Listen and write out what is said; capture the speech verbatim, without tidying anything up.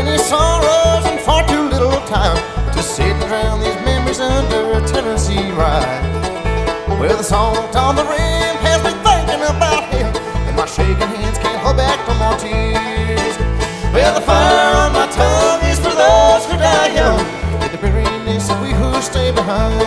many sorrows and far too little time to sit and drown these memories under a Tennessee rye. Well, the salt on the rail